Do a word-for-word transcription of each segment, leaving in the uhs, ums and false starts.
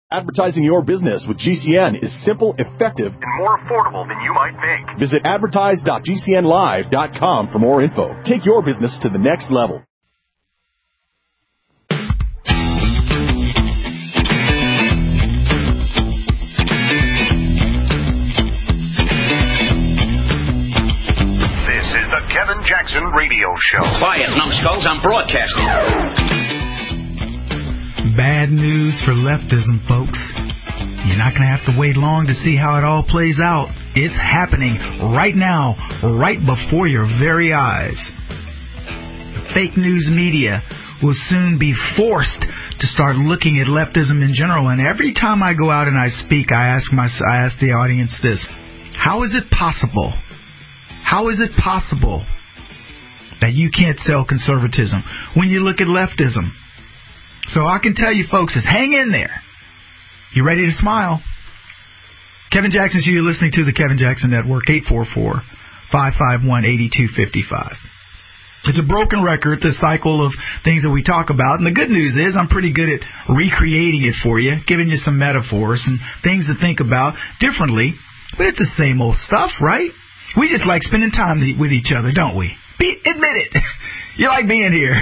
Advertising your business with G C N is simple, effective, and more affordable than you might think. Visit advertise dot g c n live dot com for more info. Take your business to the next level. This is the Kevin Jackson Radio Show. Quiet, numbskulls, I'm broadcasting. Bad news for leftism, folks. You're not going to have to wait long to see how it all plays out. It's happening right now, right before your very eyes. The fake news media will soon be forced to start looking at leftism in general. And every time I go out and I speak, I ask my, I ask the audience this: how is it possible? How is it possible that you can't sell conservatism when you look at leftism? So I can tell you, folks, is hang in there. You ready to smile? Kevin Jackson, so you're listening to the Kevin Jackson Network, eight four four, five five one, eight two five five. It's a broken record, the cycle of things that we talk about. And the good news is I'm pretty good at recreating it for you, giving you some metaphors and things to think about differently. But it's the same old stuff, right? We just like spending time with each other, don't we? Be, admit it. You like being here.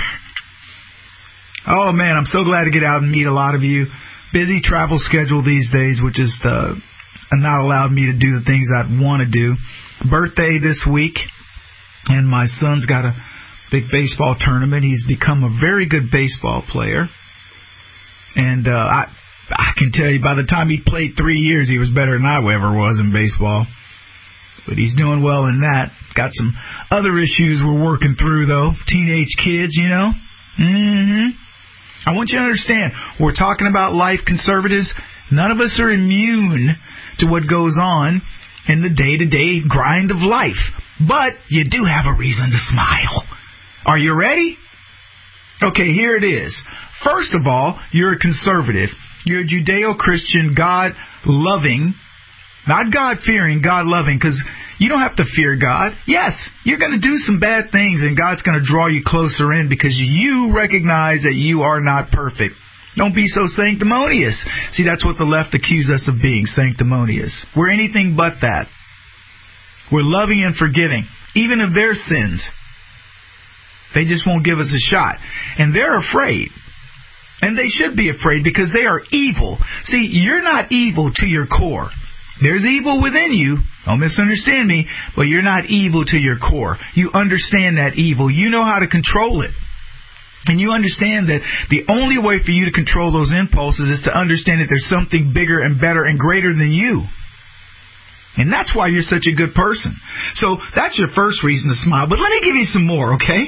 Oh, man, I'm so glad to get out and meet a lot of you. Busy travel schedule these days, which is uh, not allowed me to do the things I'd want to do. Birthday this week, and my son's got a big baseball tournament. He's become a very good baseball player. And uh, I, I can tell you, by the time he played three years, he was better than I ever was in baseball. But he's doing well in that. Got some other issues we're working through, though. Teenage kids, you know. Mm-hmm. I want you to understand, we're talking about life, conservatives. None of us are immune to what goes on in the day-to-day grind of life. But you do have a reason to smile. Are you ready? Okay, here it is. First of all, you're a conservative. You're a Judeo-Christian, God-loving, not God-fearing, God-loving, because you don't have to fear God. Yes, you're going to do some bad things, and God's going to draw you closer in because you recognize that you are not perfect. Don't be so sanctimonious. See, that's what the left accuse us of being, sanctimonious. We're anything but that. We're loving and forgiving, even of their sins. They just won't give us a shot. And they're afraid. And they should be afraid because they are evil. See, you're not evil to your core. There's evil within you. Don't misunderstand me, but you're not evil to your core. You understand that evil. You know how to control it. And you understand that the only way for you to control those impulses is to understand that there's something bigger and better and greater than you. And that's why you're such a good person. So that's your first reason to smile. But let me give you some more, okay?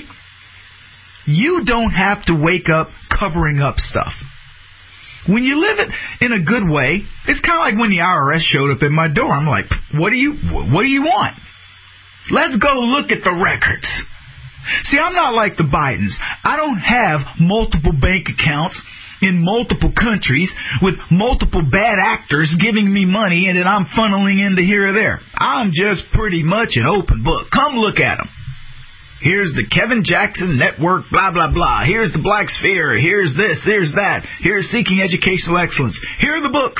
You don't have to wake up covering up stuff. When you live it in a good way, it's kind of like when the I R S showed up at my door. I'm like, what do you, what do you want? Let's go look at the records. See, I'm not like the Bidens. I don't have multiple bank accounts in multiple countries with multiple bad actors giving me money and that I'm funneling into here or there. I'm just pretty much an open book. Come look at them. Here's the Kevin Jackson Network, blah, blah, blah. Here's the Black Sphere. Here's this, here's that. Here's Seeking Educational Excellence. Here are the books.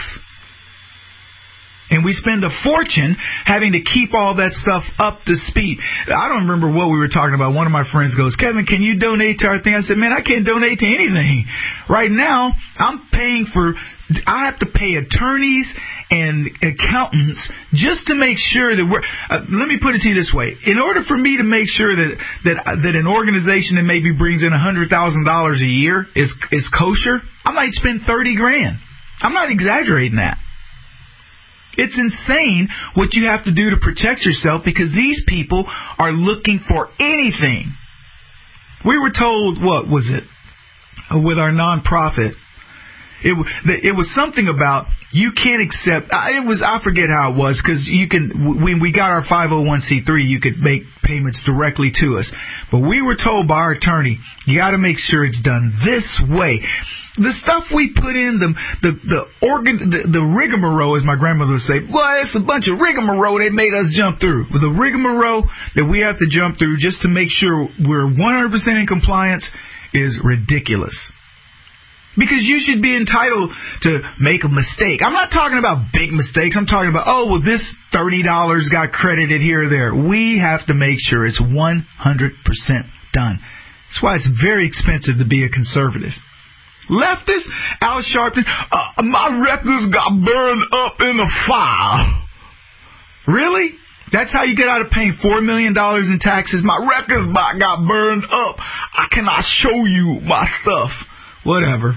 And we spend a fortune having to keep all that stuff up to speed. I don't remember what we were talking about. One of my friends goes, Kevin, can you donate to our thing? I said, man, I can't donate to anything. Right now, I'm paying for, I have to pay attorneys and accountants just to make sure that we're, uh, let me put it to you this way. In order for me to make sure that, that, that an organization that maybe brings in one hundred thousand dollars a year is, is kosher, I might spend thirty grand. I'm not exaggerating that. It's insane what you have to do to protect yourself because these people are looking for anything. We were told, what was it, with our nonprofit, it, it was something about you can't accept, it was, I forget how it was, because you can, when we got our five oh one c three, you could make payments directly to us. But we were told by our attorney, you got to make sure it's done this way. The stuff we put in, the the the organ, the, the rigmarole, as my grandmother would say, well, it's a bunch of rigmarole they made us jump through. The rigmarole that we have to jump through just to make sure we're one hundred percent in compliance is ridiculous. Because you should be entitled to make a mistake. I'm not talking about big mistakes. I'm talking about, oh, well, this thirty dollars got credited here or there. We have to make sure it's one hundred percent done. That's why it's very expensive to be a conservative. Leftist, Al Sharpton, uh, my records got burned up in a fire. Really? That's how you get out of paying four million dollars in taxes? My records got burned up. I cannot show you my stuff. Whatever.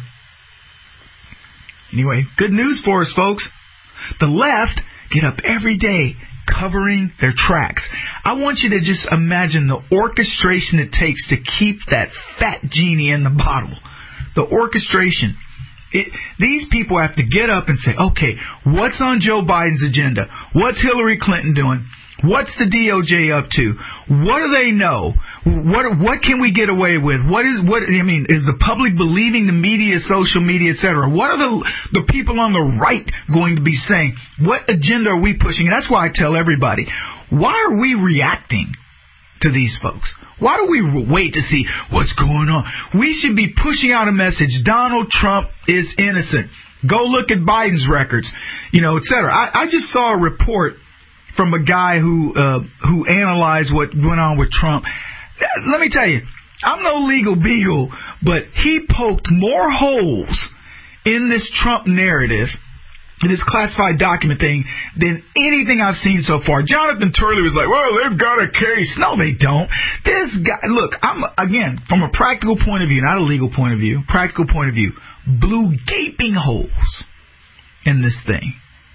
Anyway, good news for us, folks. The left get up every day covering their tracks. I want you to just imagine the orchestration it takes to keep that fat genie in the bottle. The orchestration. It, these people have to get up and say, okay, what's on Joe Biden's agenda? What's Hillary Clinton doing? What's the D O J up to? What do they know? What what can we get away with? What is what I mean? Is the public believing the media, social media, et cetera? What are the the people on the right going to be saying? What agenda are we pushing? And that's why I tell everybody, why are we reacting to these folks? Why do we wait to see what's going on? We should be pushing out a message. Donald Trump is innocent. Go look at Biden's records, you know, et cetera. I, I just saw a report from a guy who uh, who analyzed what went on with Trump. Let me tell you, I'm no legal beagle, but he poked more holes in this Trump narrative, in this classified document thing, than anything I've seen so far. Jonathan Turley was like, well, they've got a case. No, they don't. This guy, look, I'm again, from a practical point of view, not a legal point of view, practical point of view, blew gaping holes in this thing.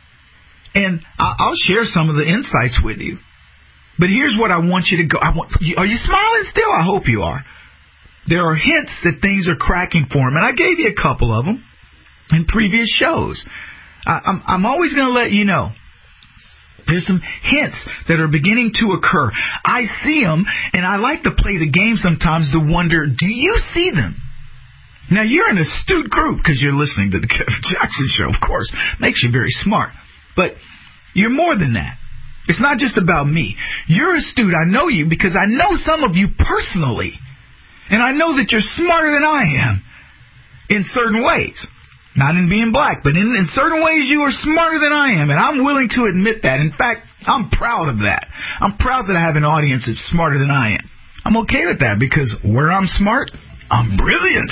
And I'll share some of the insights with you. But here's what I want you to go. I want, are you smiling still? I hope you are. There are hints that things are cracking for him. And I gave you a couple of them in previous shows. I, I'm, I'm always going to let you know. There's some hints that are beginning to occur. I see them, and I like to play the game sometimes to wonder, do you see them? Now, you're an astute group because you're listening to the Kevin Jackson Show, of course. Makes you very smart. But you're more than that. It's not just about me. You're astute. I know you because I know some of you personally. And I know that you're smarter than I am in certain ways. Not in being black, but in, in certain ways you are smarter than I am. And I'm willing to admit that. In fact, I'm proud of that. I'm proud that I have an audience that's smarter than I am. I'm okay with that because where I'm smart, I'm brilliant.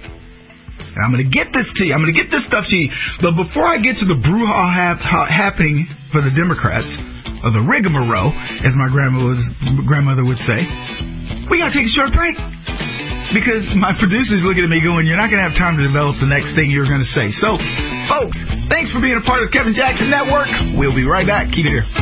And I'm going to get this to you. I'm going to get this stuff to you. But before I get to the brouhaha hap- happening for the Democrats, or the rigmarole, as my grandmother would say, we got to take a short break. Because my producer's looking at me going, you're not going to have time to develop the next thing you're going to say. So, folks, thanks for being a part of the Kevin Jackson Network. We'll be right back. Keep it here.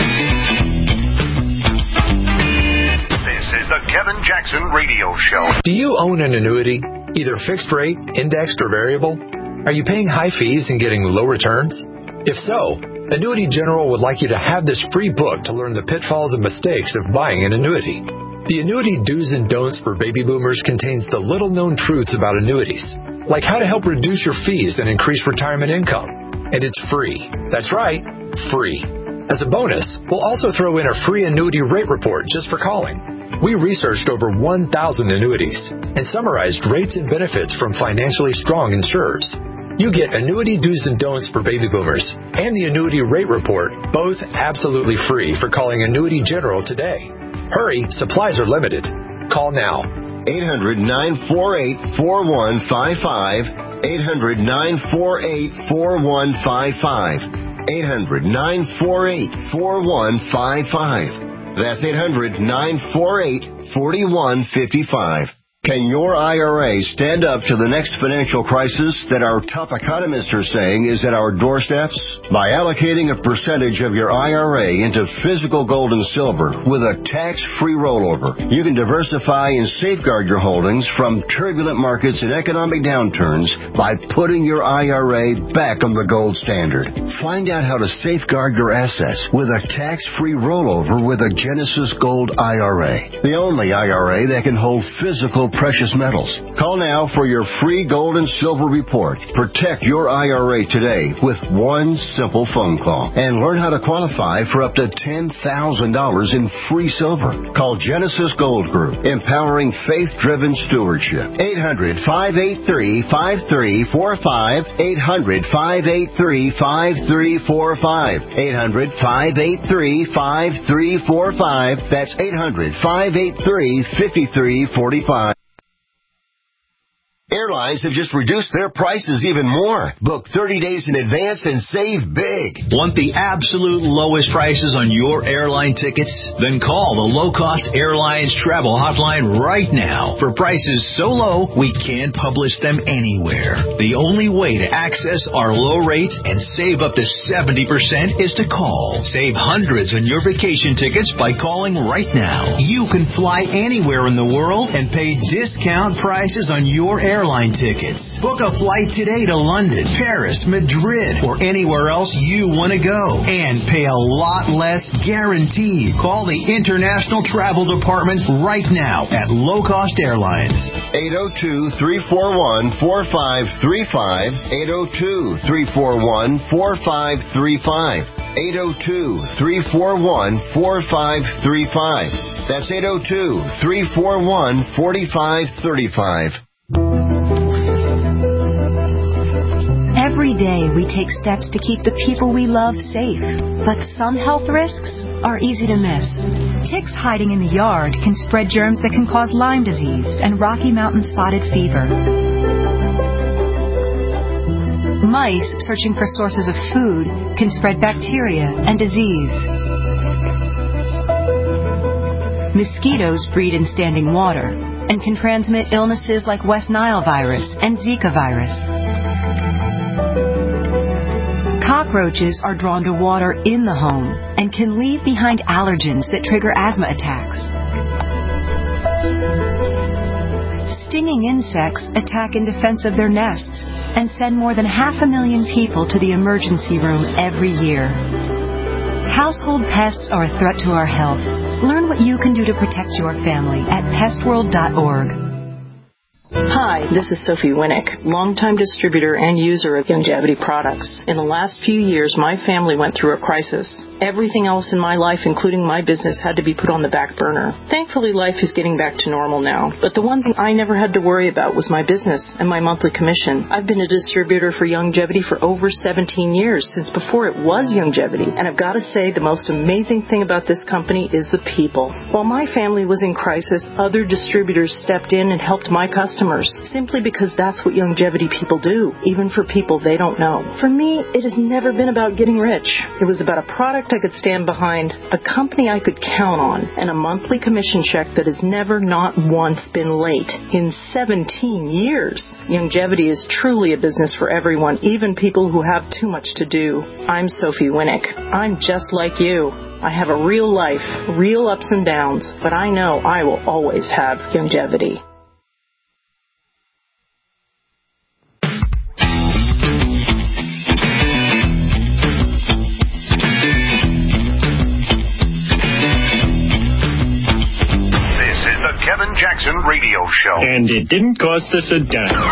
This is the Kevin Jackson Radio Show. Do you own an annuity? Either fixed rate, indexed, or variable? Are you paying high fees and getting low returns? If so, Annuity General would like you to have this free book to learn the pitfalls and mistakes of buying an annuity. The Annuity Do's and Don'ts for Baby Boomers contains the little-known truths about annuities, like how to help reduce your fees and increase retirement income. And it's free. That's right, free. As a bonus, we'll also throw in a free annuity rate report just for calling. We researched over one thousand annuities and summarized rates and benefits from financially strong insurers. You get Annuity Do's and Don'ts for Baby Boomers and the Annuity Rate Report, both absolutely free for calling Annuity General today. Hurry, supplies are limited. Call now. eight hundred, nine four eight, four one five five. eight hundred, nine four eight, four one five five. eight hundred, nine four eight, four one five five. That's eight hundred, nine four eight, four one five five. Can your I R A stand up to the next financial crisis that our top economists are saying is at our doorsteps? By allocating a percentage of your I R A into physical gold and silver with a tax-free rollover, you can diversify and safeguard your holdings from turbulent markets and economic downturns by putting your I R A back on the gold standard. Find out how to safeguard your assets with a tax-free rollover with a Genesis Gold I R A, the only I R A that can hold physical precious metals. Call now for your free gold and silver report. Protect your I R A today with one simple phone call and learn how to qualify for up to ten thousand dollars in free silver. Call Genesis Gold Group, empowering faith-driven stewardship. eight hundred, five eight three, five three four five. eight hundred, five eight three, five three four five. eight hundred, five eight three, five three four five. That's eight hundred, five eight three, five three four five. Airlines have just reduced their prices even more. Book thirty days in advance and save big. Want the absolute lowest prices on your airline tickets? Then call the Low Cost Airlines Travel Hotline right now for prices so low we can't publish them anywhere. The only way to access our low rates and save up to seventy percent is to call. Save hundreds on your vacation tickets by calling right now. You can fly anywhere in the world and pay discount prices on your airline Airline tickets. Book a flight today to London, Paris, Madrid, or anywhere else you want to go and pay a lot less guaranteed. Call the International Travel Department right now at Low Cost Airlines. eight oh two, three four one, four five three five. eight oh two, three four one, four five three five. eight oh two, three four one, four five three five. That's eight oh two, three four one, four five three five. Every day we take steps to keep the people we love safe, but some health risks are easy to miss. Ticks hiding in the yard can spread germs that can cause Lyme disease and Rocky Mountain spotted fever. Mice searching for sources of food can spread bacteria and disease. Mosquitoes breed in standing water and can transmit illnesses like West Nile virus and Zika virus. Cockroaches are drawn to water in the home and can leave behind allergens that trigger asthma attacks. Stinging insects attack in defense of their nests and send more than half a million people to the emergency room every year. Household pests are a threat to our health. Learn what you can do to protect your family at pest world dot org. Hi, this is Sophie Winnick, longtime distributor and user of Youngevity products. In the last few years, my family went through a crisis. Everything else in my life, including my business, had to be put on the back burner. Thankfully, life is getting back to normal now. But the one thing I never had to worry about was my business and my monthly commission. I've been a distributor for Youngevity for over seventeen years, since before it was Youngevity. And I've got to say, the most amazing thing about this company is the people. While my family was in crisis, other distributors stepped in and helped my customers, simply because that's what Youngevity people do, even for people they don't know. For me, it has never been about getting rich. It was about a product I could stand behind, a company I could count on, and a monthly commission check that has never, not once, been late in seventeen years. Youngevity is truly a business for everyone, even people who have too much to do. I'm Sophie Winnick. I'm just like you. I have a real life, real ups and downs, but I know I will always have Youngevity. Kevin Jackson Radio Show. And it didn't cost us a dime.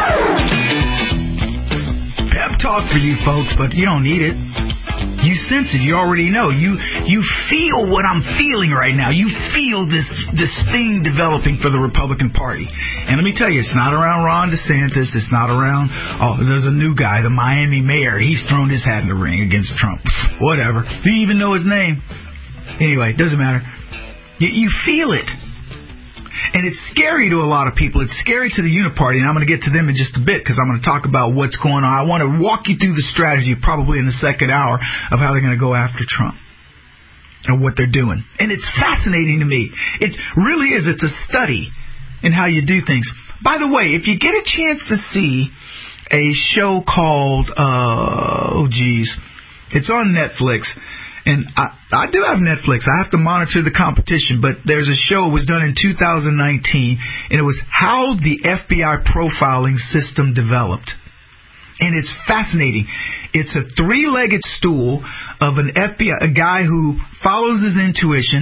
Pep talk for you folks, but you don't need it. You sense it. You already know. You you feel what I'm feeling right now. You feel this this thing developing for the Republican Party. And let me tell you, it's not around Ron DeSantis. It's not around, oh, there's a new guy, the Miami mayor. He's thrown his hat in the ring against Trump. Whatever. Do you even know his name? Anyway, it doesn't matter. You, you feel it. And it's scary to a lot of people. It's scary to the Uniparty, and I'm going to get to them in just a bit because I'm going to talk about what's going on. I want to walk you through the strategy probably in the second hour of how they're going to go after Trump and what they're doing. And it's fascinating to me. It really is. It's a study in how you do things. By the way, if you get a chance to see a show called, uh, oh, geez, it's on Netflix. And I, I do have Netflix. I have to monitor the competition, but there's a show. It was done in two thousand nineteen, and it was how the F B I profiling system developed. And it's fascinating. It's a three-legged stool of an F B I, a guy who follows his intuition.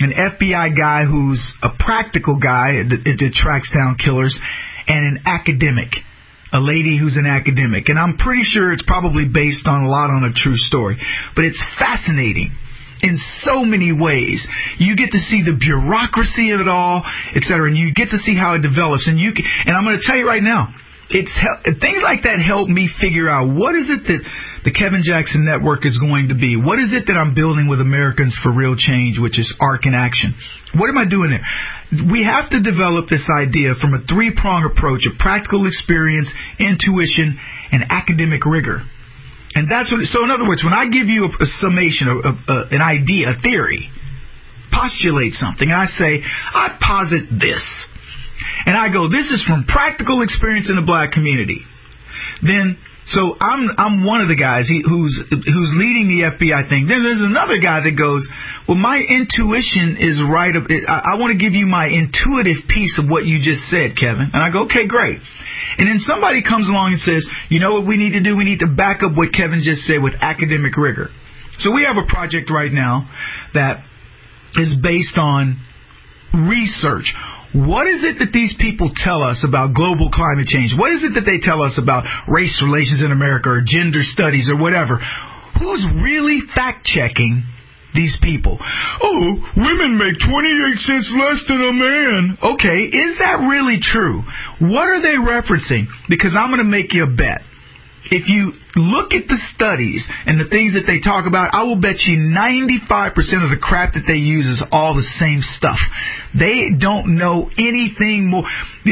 an F B I guy who's a practical guy that, that tracks down killers, and an academic, a lady who's an academic. And I'm pretty sure it's probably based on a lot on a true story. But it's fascinating in so many ways. You get to see the bureaucracy of it all, et cetera, and you get to see how it develops. And you can, and I'm going to tell you right now, it's things like that help me figure out what is it that the Kevin Jackson Network is going to be. What is it that I'm building with Americans for Real Change, which is ARC in action? What am I doing there? We have to develop this idea from a three-pronged approach of practical experience, intuition, and academic rigor. And that's what. So in other words, when I give you a, a summation, a, a, an idea, a theory, postulate something, and I say, I posit this. And I go, this is from practical experience in the black community. Then, so I'm I'm one of the guys he, who's who's leading the F B I thing. Then there's another guy that goes, well, my intuition is right. I, I want to give you my intuitive piece of what you just said, Kevin. And I go, okay, great. And then somebody comes along and says, you know what we need to do? We need to back up what Kevin just said with academic rigor. So we have a project right now that is based on research. What is it that these people tell us about global climate change? What is it that they tell us about race relations in America or gender studies or whatever? Who's really fact-checking these people? Oh, women make twenty-eight cents less than a man. Okay, is that really true? What are they referencing? Because I'm going to make you a bet. If you look at the studies and the things that they talk about, I will bet you ninety-five percent of the crap that they use is all the same stuff. They don't know anything more.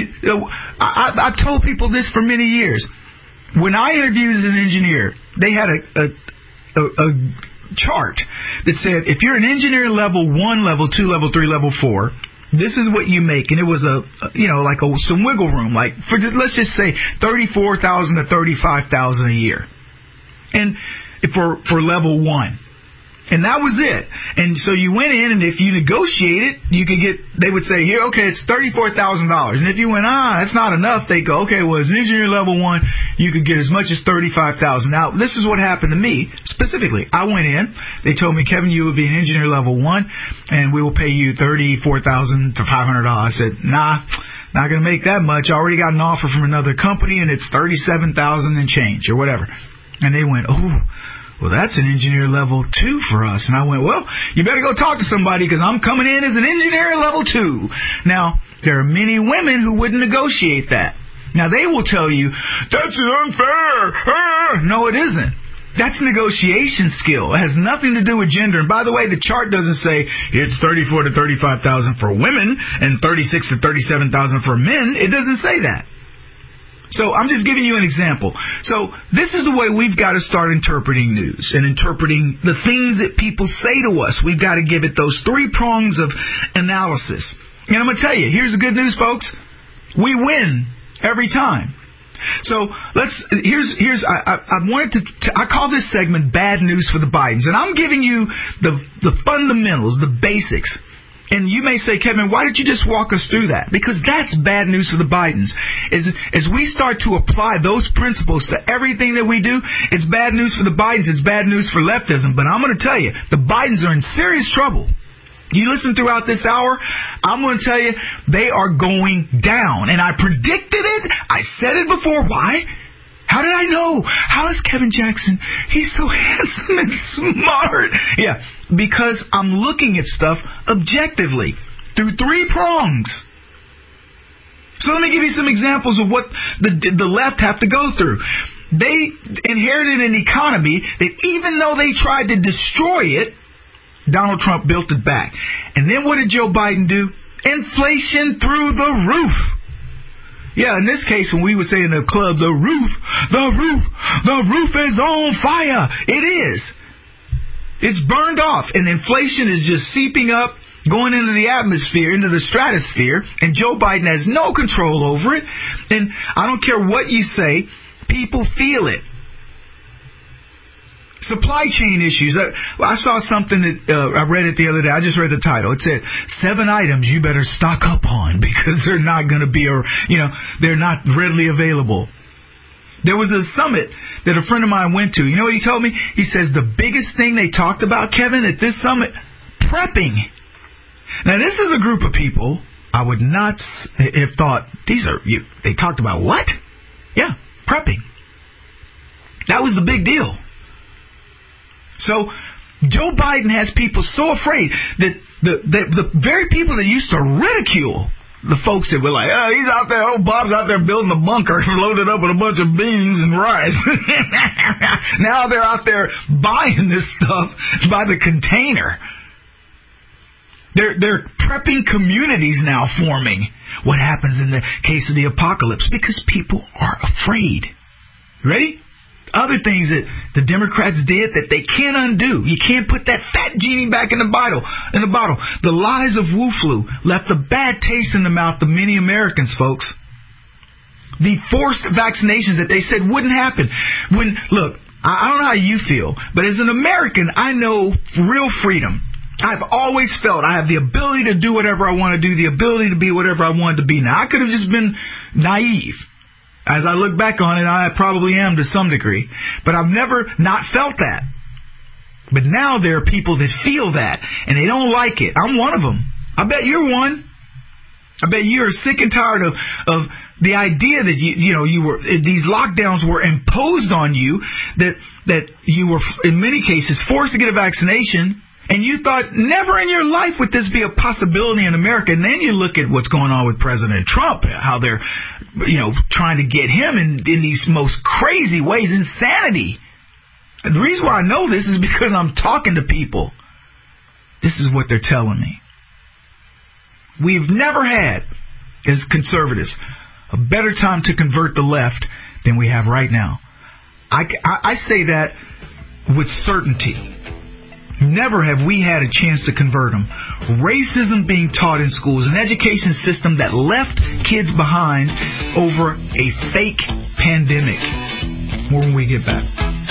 I, I've told people this for many years. When I interviewed as an engineer, they had a, a, a, a chart that said if you're an engineer level one, level two, level three, level four, this is what you make. And it was a, you know, like a, some wiggle room, like for, let's just say thirty-four thousand to thirty-five thousand a year. And for, for level one. And that was it. And so you went in, and if you negotiate it, you could get, they would say, here, okay, it's thirty-four thousand dollars. And if you went, ah, that's not enough, they go, okay, well, as an engineer level one, you could get as much as thirty-five thousand dollars. Now, this is what happened to me, specifically. I went in, they told me, Kevin, you will be an engineer level one, and we will pay you thirty-four thousand to five hundred dollars. I said, nah, not going to make that much. I already got an offer from another company, and it's thirty-seven thousand dollars and change, or whatever. And they went, oh, well, that's an engineer level two for us. And I went, well, you better go talk to somebody because I'm coming in as an engineer level two. Now, there are many women who wouldn't negotiate that. Now, they will tell you, that's unfair. Ah. No, it isn't. That's negotiation skill. It has nothing to do with gender. And by the way, the chart doesn't say it's thirty-four to thirty-five thousand for women and thirty-six to thirty-seven thousand for men. It doesn't say that. So I'm just giving you an example. So this is the way we've got to start interpreting news and interpreting the things that people say to us. We've got to give it those three prongs of analysis. And I'm going to tell you, here's the good news, folks. We win every time. So let's, here's, here's, I, I, I wanted to, to, I call this segment Bad News for the Bidens. And I'm giving you the, the fundamentals, the basics. And you may say, Kevin, why did you just walk us through that? Because that's bad news for the Bidens. As, as we start to apply those principles to everything that we do, it's bad news for the Bidens. It's bad news for leftism. But I'm going to tell you, the Bidens are in serious trouble. You listen throughout this hour, I'm going to tell you, they are going down. And I predicted it. I said it before. Why? How did I know? How is Kevin Jackson? He's so handsome and smart. Yeah, because I'm looking at stuff objectively through three prongs. So let me give you some examples of what the the left have to go through. They inherited an economy that even though they tried to destroy it, Donald Trump built it back. And then what did Joe Biden do? Inflation through the roof. Yeah, in this case, when we would say in the club, the roof, the roof, the roof is on fire. It is. It's burned off, and inflation is just seeping up, going into the atmosphere, into the stratosphere, and Joe Biden has no control over it. And I don't care what you say, people feel it. Supply chain issues. I, I saw something that uh, I read it the other day. I just read the title. It said seven items you better stock up on because they're not going to be, or you know, they're not readily available. There was a summit that a friend of mine went to. You know what he told me? He says the biggest thing they talked about, Kevin, at this summit, prepping. Now, this is a group of people I would not have thought, these are, you, they talked about what? Yeah, prepping. That was the big deal. So, Joe Biden has people so afraid that the, the, the very people that used to ridicule the folks that were like, oh, he's out there, oh, Bob's out there building a bunker loaded up with a bunch of beans and rice. Now they're out there buying this stuff by the container. They're, they're prepping communities now forming. What happens in the case of the apocalypse? Because people are afraid. Ready? Other things that the Democrats did that they can't undo. You can't put that fat genie back in the bottle. In the bottle. The lies of Wu flu left a bad taste in the mouth of many Americans, folks. The forced vaccinations that they said wouldn't happen. When look, I don't know how you feel, but as an American, I know real freedom. I've always felt I have the ability to do whatever I want to do, the ability to be whatever I wanted to be. Now, I could have just been naive. As I look back on it, I probably am to some degree. But I've never not felt that. But now there are people that feel that, and they don't like it. I'm one of them. I bet you're one. I bet you're sick and tired of, of the idea that you, you know, you were these lockdowns were imposed on you, that that you were in many cases forced to get a vaccination. And you thought, never in your life would this be a possibility in America. And then you look at what's going on with President Trump, how they're, you know, trying to get him in, in these most crazy ways, insanity. And the reason why I know this is because I'm talking to people. This is what they're telling me. We've never had, as conservatives, a better time to convert the left than we have right now. I, I, I say that with certainty. Never have we had a chance to convert them. Racism being taught in schools, an education system that left kids behind over a fake pandemic. More when we get back.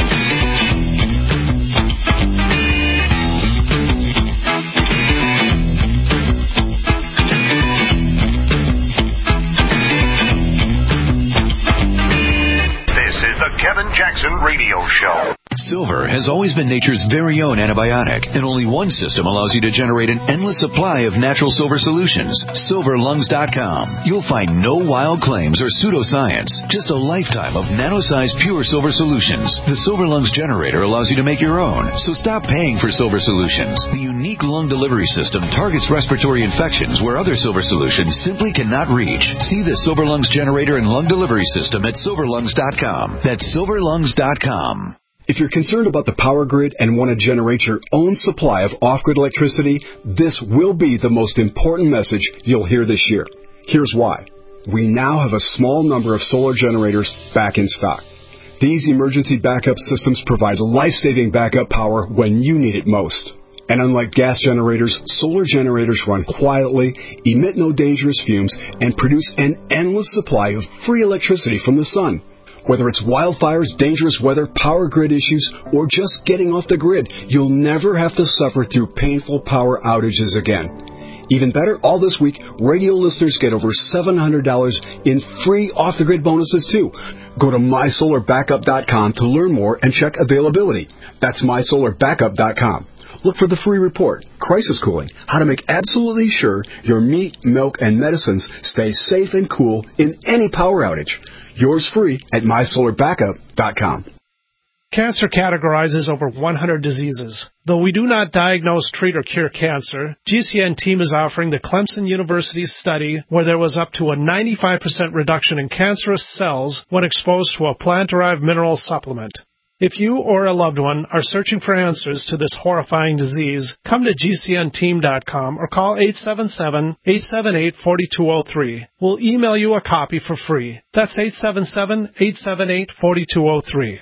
This is the Kevin Jackson Radio Show. Silver has always been nature's very own antibiotic, and only one system allows you to generate an endless supply of natural silver solutions. silver lungs dot com. You'll find no wild claims or pseudoscience, just a lifetime of nano-sized pure silver solutions. The Silver Lungs generator allows you to make your own, so stop paying for silver solutions. The unique lung delivery system targets respiratory infections where other silver solutions simply cannot reach. See the Silver Lungs generator and lung delivery system at silver lungs dot com. That's silver lungs dot com. If you're concerned about the power grid and want to generate your own supply of off-grid electricity, this will be the most important message you'll hear this year. Here's why. We now have a small number of solar generators back in stock. These emergency backup systems provide life-saving backup power when you need it most. And unlike gas generators, solar generators run quietly, emit no dangerous fumes, and produce an endless supply of free electricity from the sun. Whether it's wildfires, dangerous weather, power grid issues, or just getting off the grid, you'll never have to suffer through painful power outages again. Even better, all this week, radio listeners get over seven hundred dollars in free off-the-grid bonuses, too. Go to my solar backup dot com to learn more and check availability. That's my solar backup dot com. Look for the free report, Crisis Cooling, how to make absolutely sure your meat, milk, and medicines stay safe and cool in any power outage. Yours free at my solar backup dot com. Cancer categorizes over one hundred diseases. Though we do not diagnose, treat, or cure cancer, G C N team is offering the Clemson University study where there was up to a ninety-five percent reduction in cancerous cells when exposed to a plant-derived mineral supplement. If you or a loved one are searching for answers to this horrifying disease, come to G C N team dot com or call eight seven seven, eight seven eight, four two zero three. We'll email you a copy for free. That's eight seven seven, eight seven eight, four two zero three.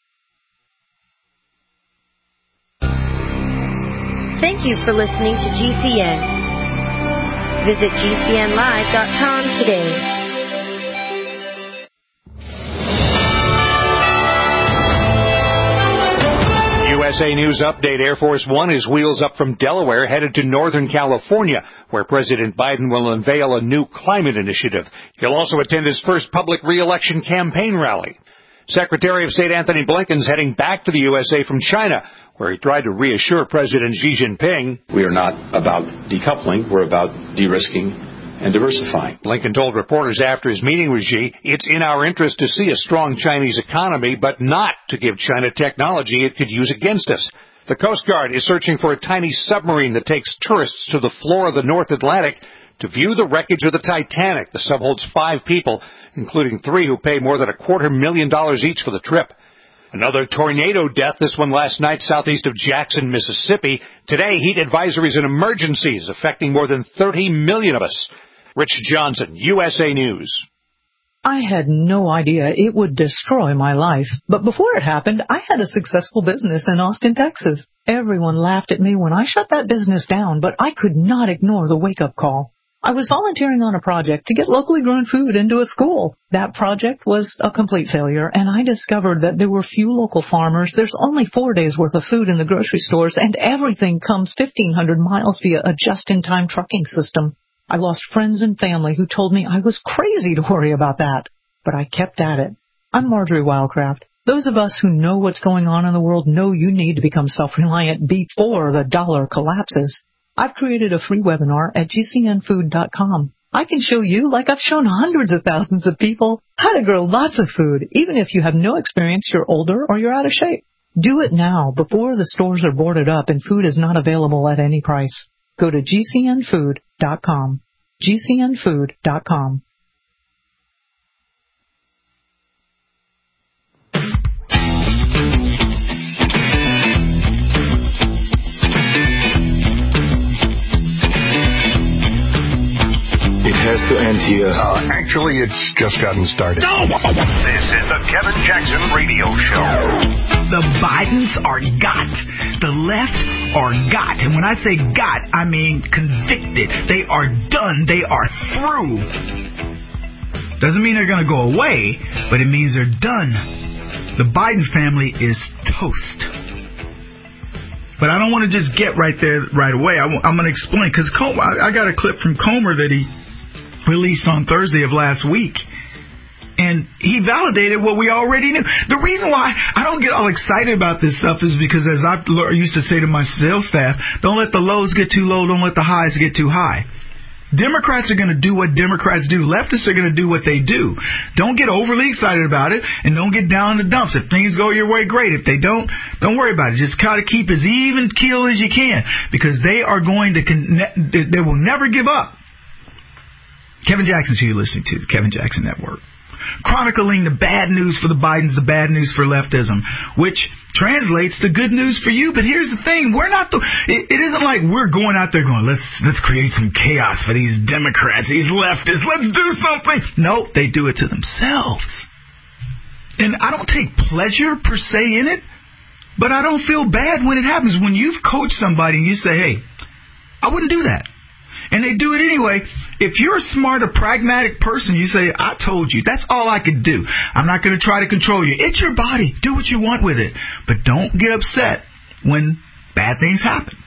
Thank you for listening to G C N. Visit G C N live dot com today. U S A News Update. Air Force One is wheels up from Delaware, headed to Northern California, where President Biden will unveil a new climate initiative. He'll also attend his first public re-election campaign rally. Secretary of State Anthony Blinken's heading back to the U S A from China, where he tried to reassure President Xi Jinping. We are not about decoupling. We're about de-risking and diversifying. Blinken told reporters after his meeting with Xi, it's in our interest to see a strong Chinese economy, but not to give China technology it could use against us. The Coast Guard is searching for a tiny submarine that takes tourists to the floor of the North Atlantic to view the wreckage of the Titanic. The sub holds five people, including three who pay more than a quarter million dollars each for the trip. Another tornado death, this one last night southeast of Jackson, Mississippi. Today, heat advisories and emergencies affecting more than thirty million of us. Rich Johnson, U S A News. I had no idea it would destroy my life. But before it happened, I had a successful business in Austin, Texas. Everyone laughed at me when I shut that business down, but I could not ignore the wake-up call. I was volunteering on a project to get locally grown food into a school. That project was a complete failure, and I discovered that there were few local farmers. There's only four days' worth of food in the grocery stores, and everything comes fifteen hundred miles via a just-in-time trucking system. I lost friends and family who told me I was crazy to worry about that, but I kept at it. I'm Marjorie Wildcraft. Those of us who know what's going on in the world know you need to become self-reliant before the dollar collapses. I've created a free webinar at G C N food dot com. I can show you, like I've shown hundreds of thousands of people, how to grow lots of food, even if you have no experience, you're older, or you're out of shape. Do it now, before the stores are boarded up and food is not available at any price. Go to G C N food dot com. G C N food dot com. Has to end here. Uh, actually, it's just gotten started. This is the Kevin Jackson Radio Show. The Bidens are got. The left are got. And when I say got, I mean convicted. They are done. They are through. Doesn't mean they're going to go away, but it means they're done. The Biden family is toast. But I don't want to just get right there right away. I w- I'm going to explain, because I got a clip from Comer that he released on Thursday of last week, and he validated what we already knew. The reason why I don't get all excited about this stuff is because, as I used to say to my sales staff, don't let the lows get too low, don't let the highs get too high. Democrats are going to do what Democrats do. Leftists are going to do what they do. Don't get overly excited about it, and don't get down in the dumps. If things go your way, great. If they don't, don't worry about it. Just try to keep as even keel as you can, because they are going to connect, they will never give up. Kevin Jackson's who you're listening to, the Kevin Jackson Network. Chronicling the bad news for the Bidens, the bad news for leftism, which translates to good news for you. But here's the thing. We're not the, it, it isn't like we're going out there going, let's, let's create some chaos for these Democrats, these leftists. Let's do something. No, they do it to themselves. And I don't take pleasure per se in it, but I don't feel bad when it happens. When you've coached somebody and you say, hey, I wouldn't do that, and they do it anyway. If you're a smart, a pragmatic person, you say, I told you. That's all I could do. I'm not going to try to control you. It's your body. Do what you want with it. But don't get upset when bad things happen.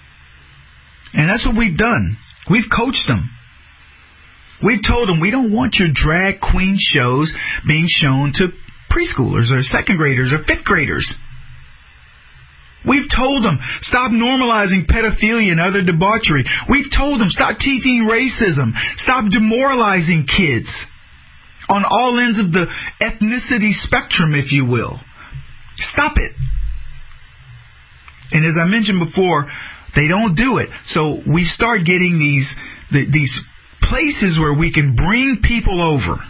And that's what we've done. We've coached them. We've told them we don't want your drag queen shows being shown to preschoolers or second graders or fifth graders. We've told them, stop normalizing pedophilia and other debauchery. We've told them, stop teaching racism. Stop demoralizing kids on all ends of the ethnicity spectrum, if you will. Stop it. And as I mentioned before, they don't do it. So we start getting these, the, these places where we can bring people over.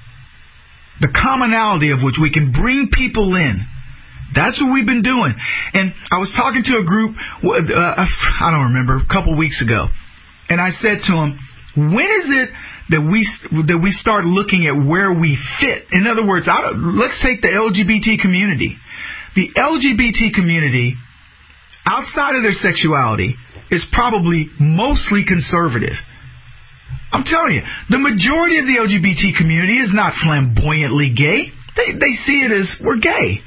The commonality of which we can bring people in. That's what we've been doing. And I was talking to a group, uh, I don't remember, a couple weeks ago. And I said to them, when is it that we that we start looking at where we fit? In other words, I don't, let's take the L G B T community. The L G B T community, outside of their sexuality, is probably mostly conservative. I'm telling you, the majority of the L G B T community is not flamboyantly gay. They, they see it as, we're gay.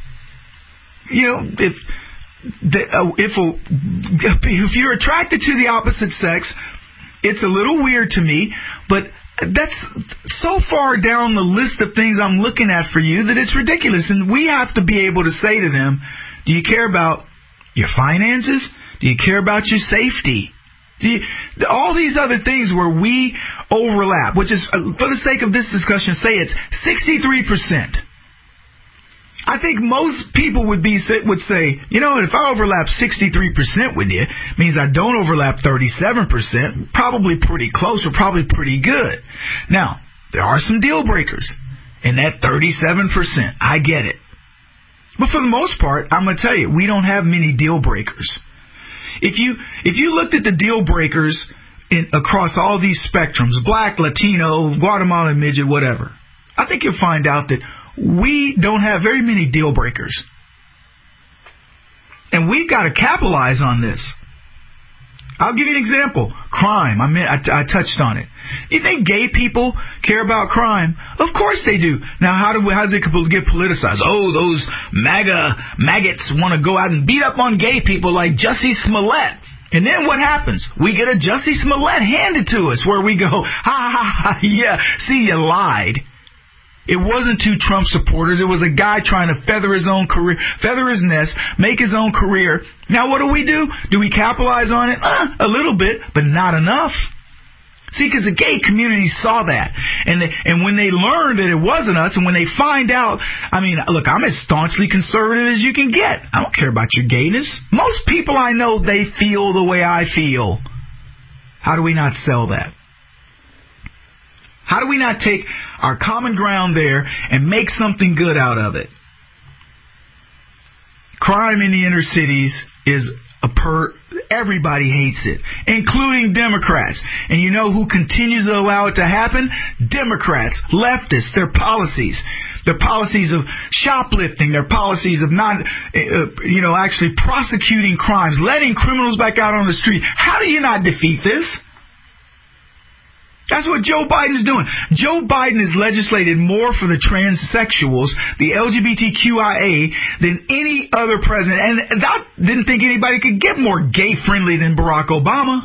You know, if the, uh, if a, if you're attracted to the opposite sex, it's a little weird to me. But that's so far down the list of things I'm looking at for you that it's ridiculous. And we have to be able to say to them, do you care about your finances? Do you care about your safety? Do you, all these other things where we overlap, which is, for the sake of this discussion, say it's sixty-three percent. I think most people would be would say, you know, if I overlap sixty-three percent with you, means I don't overlap thirty-seven percent. Probably pretty close or probably pretty good. Now, there are some deal breakers in that thirty-seven percent. I get it. But for the most part, I'm going to tell you, we don't have many deal breakers. If you if you looked at the deal breakers in, across all these spectrums, black, Latino, Guatemalan, midget, whatever, I think you'll find out that we don't have very many deal breakers. And we've got to capitalize on this. I'll give you an example. Crime. I mean, I, I touched on it. You think gay people care about crime? Of course they do. Now, how do we, how does it get politicized? Oh, those MAGA maggots want to go out and beat up on gay people like Jussie Smollett. And then what happens? We get a Jussie Smollett handed to us where we go, ha ha ha, yeah, see, you lied. It wasn't two Trump supporters. It was a guy trying to feather his own career, feather his nest, make his own career. Now, what do we do? Do we capitalize on it? Uh, a little bit, but not enough. See, because the gay community saw that. And they, and when they learned that it wasn't us, and when they find out, I mean, look, I'm as staunchly conservative as you can get. I don't care about your gayness. Most people I know, they feel the way I feel. How do we not sell that? How do we not take our common ground there and make something good out of it? Crime in the inner cities is a per... Everybody hates it, including Democrats. And you know who continues to allow it to happen? Democrats, leftists, their policies. Their policies of shoplifting, their policies of not, uh, you know, actually prosecuting crimes, letting criminals back out on the street. How do you not defeat this? That's what Joe Biden's doing. Joe Biden has legislated more for the transsexuals, the L G B T Q I A, than any other president. And I didn't think anybody could get more gay-friendly than Barack Obama.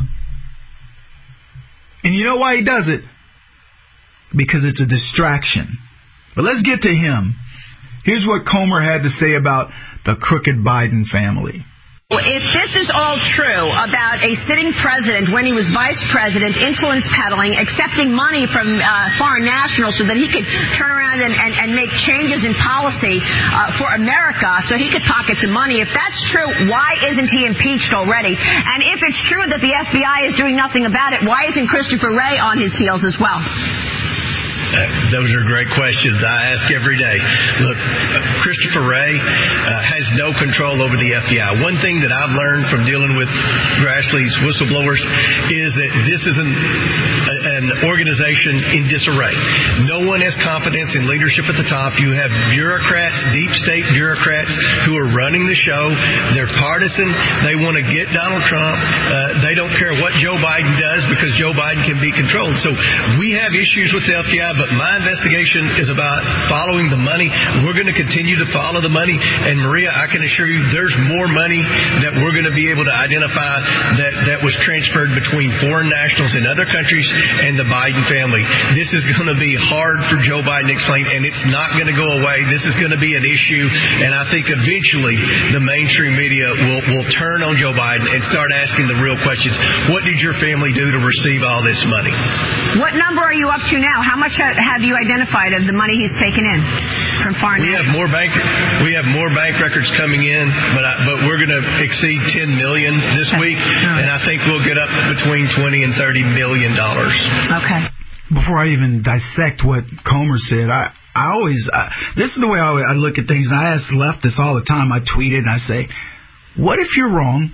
And you know why he does it? Because it's a distraction. But let's get to him. Here's what Comer had to say about the crooked Biden family. If this is all true about a sitting president when he was vice president, influence peddling, accepting money from uh, foreign nationals so that he could turn around and, and, and make changes in policy uh, for America so he could pocket the money, if that's true, why isn't he impeached already? And if it's true that the F B I is doing nothing about it, why isn't Christopher Wray on his heels as well? Uh, those are great questions I ask every day. Look, uh, Christopher Wray uh, has no control over the F B I. One thing that I've learned from dealing with Grassley's whistleblowers is that this is an, an organization in disarray. No one has confidence in leadership at the top. You have bureaucrats, deep state bureaucrats, who are running the show. They're partisan. They want to get Donald Trump. Uh, they don't care what Joe Biden does because Joe Biden can be controlled. So we have issues with the F B I. But my investigation is about following the money. We're going to continue to follow the money. And, Maria, I can assure you there's more money that we're going to be able to identify that, that was transferred between foreign nationals in other countries and the Biden family. This is going to be hard for Joe Biden to explain, and it's not going to go away. This is going to be an issue, and I think eventually the mainstream media will, will turn on Joe Biden and start asking the real questions. What did your family do to receive all this money? What number are you up to now? How much have you identified of the money he's taken in from foreign we nationals? have more bank we have more bank records coming in, but I, but we're going to exceed ten million this okay. week, right. and I think we'll get up between twenty and thirty million dollars. Okay. Before I even dissect what Comer said, I I always I, this is the way I, I look at things, and I ask leftists all the time. I tweet it and I say, "What if you're wrong?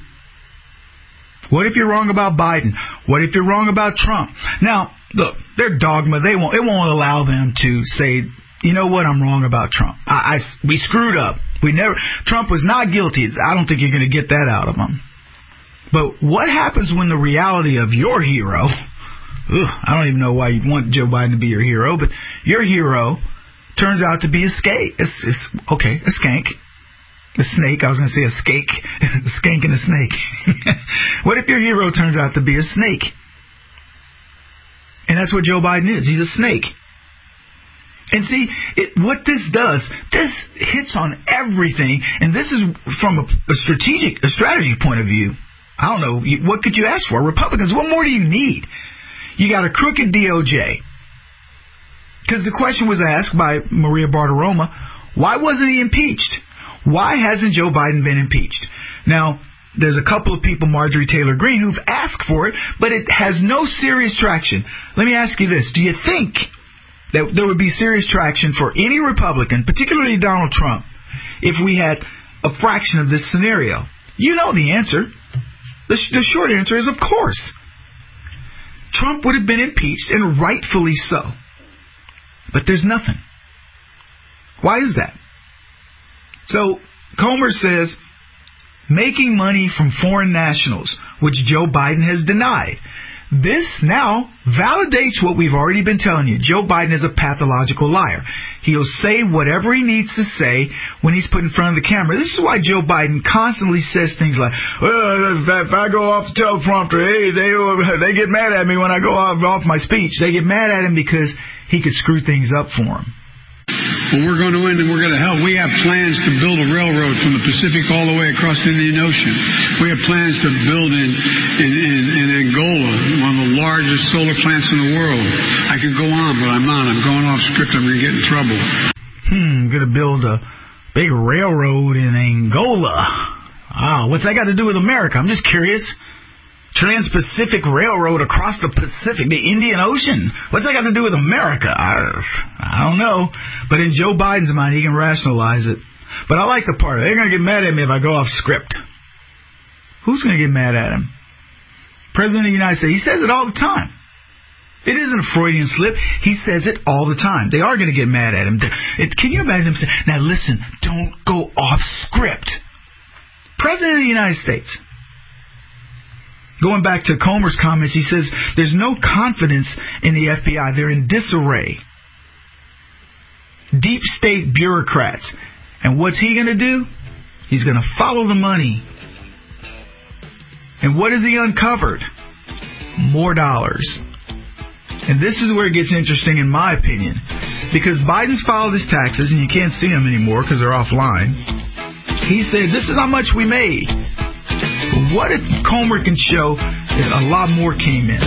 What if you're wrong about Biden? What if you're wrong about Trump?" Now, look, their dogma, they won't, it won't allow them to say, you know what, I'm wrong about Trump. I, I, we screwed up. We never, Trump was not guilty. I don't think you're going to get that out of him. But what happens when the reality of your hero, ugh, I don't even know why you'd want Joe Biden to be your hero, but your hero turns out to be a skate, it's, it's, okay, a skank. A snake, I was going to say a skake, a skank and a snake. What if your hero turns out to be a snake? And that's what Joe Biden is. He's a snake. And see, it, what this does, this hits on everything. And this is from a, a strategic, a strategy point of view. I don't know, what could you ask for? Republicans, what more do you need? You got a crooked D O J. Because the question was asked by Maria Bartiromo, why wasn't he impeached? Why hasn't Joe Biden been impeached? Now, there's a couple of people, Marjorie Taylor Greene, who've asked for it, but it has no serious traction. Let me ask you this. Do you think that there would be serious traction for any Republican, particularly Donald Trump, if we had a fraction of this scenario? You know the answer. The, sh- the short answer is, of course. Trump would have been impeached, and rightfully so. But there's nothing. Why is that? So, Comer says, making money from foreign nationals, which Joe Biden has denied. This now validates what we've already been telling you. Joe Biden is a pathological liar. He'll say whatever he needs to say when he's put in front of the camera. This is why Joe Biden constantly says things like, well, if I go off the teleprompter, hey, they they get mad at me when I go off, off my speech. They get mad at him because he could screw things up for him. Well, we're going to win and we're going to help. We have plans to build a railroad from the Pacific all the way across the Indian Ocean. We have plans to build in, in, in, in Angola, one of the largest solar plants in the world. I could go on, but I'm not. I'm going off script. I'm going to get in trouble. Hmm, going to build a big railroad in Angola. Ah, what's that got to do with America? I'm just curious. Trans-Pacific Railroad across the Pacific, the Indian Ocean. What's that got to do with America? I, I don't know. But in Joe Biden's mind, he can rationalize it. But I like the part. They're going to get mad at me if I go off script. Who's going to get mad at him? President of the United States. He says it all the time. It isn't a Freudian slip. He says it all the time. They are going to get mad at him. It, can you imagine him saying, now listen, don't go off script. President of the United States. Going back to Comer's comments, he says there's no confidence in the F B I. They're in disarray. Deep state bureaucrats. And what's he going to do? He's going to follow the money. And what has he uncovered? More dollars. And this is where it gets interesting, in my opinion. Because Biden's filed his taxes, and you can't see them anymore because they're offline. He said, this is how much we made. What if Comer can show that a lot more came in?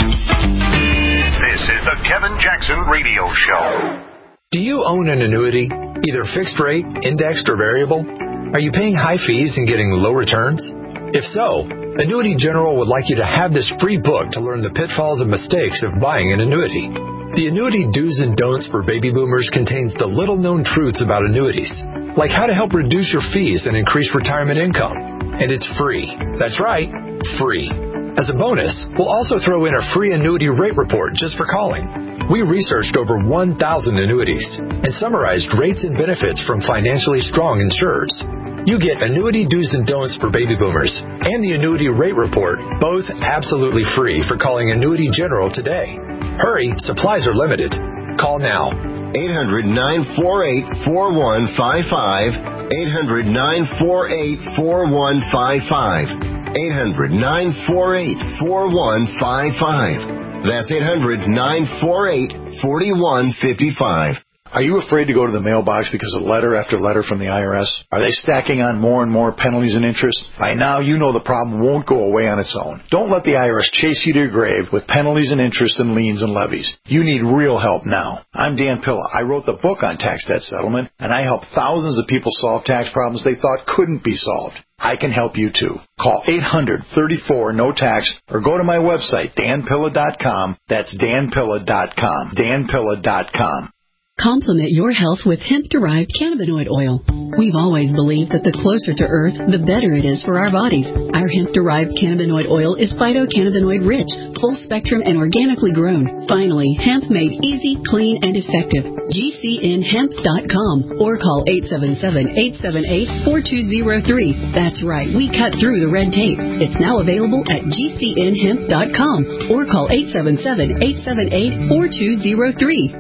This is the Kevin Jackson Radio Show. Do you own an annuity, either fixed rate, indexed, or variable? Are you paying high fees and getting low returns? If so, Annuity General would like you to have this free book to learn the pitfalls and mistakes of buying an annuity. The Annuity Do's and Don'ts for Baby Boomers contains the little-known truths about annuities, like how to help reduce your fees and increase retirement income. And it's free. That's right, free. As a bonus, we'll also throw in a free annuity rate report just for calling. We researched over one thousand annuities and summarized rates and benefits from financially strong insurers. You get Annuity Do's and Don'ts for Baby Boomers and the Annuity Rate Report, both absolutely free for calling Annuity General today. Hurry, supplies are limited. Call now. eight hundred, nine four eight, four one five five. eight hundred, nine four eight, four one five five. eight hundred, nine four eight, four one five five. That's eight hundred, nine four eight, four one five five. Are you afraid to go to the mailbox because of letter after letter from the I R S? Are they stacking on more and more penalties and interest? By now, you know the problem won't go away on its own. Don't let the I R S chase you to your grave with penalties and interest and liens and levies. You need real help now. I'm Dan Pilla. I wrote the book on tax debt settlement, and I help thousands of people solve tax problems they thought couldn't be solved. I can help you too. Call eight hundred, thirty-four, no tax or go to my website, dan pilla dot com. That's dan pilla dot com. dan pilla dot com. Complement your health with hemp-derived cannabinoid oil. We've always believed that the closer to Earth, the better it is for our bodies. Our hemp-derived cannabinoid oil is phytocannabinoid-rich, full-spectrum, and organically grown. Finally, hemp made easy, clean, and effective. G C N hemp dot com or call eight seven seven, eight seven eight, four two zero three. That's right, we cut through the red tape. It's now available at G C N hemp dot com or call eight seven seven, eight seven eight, four two zero three.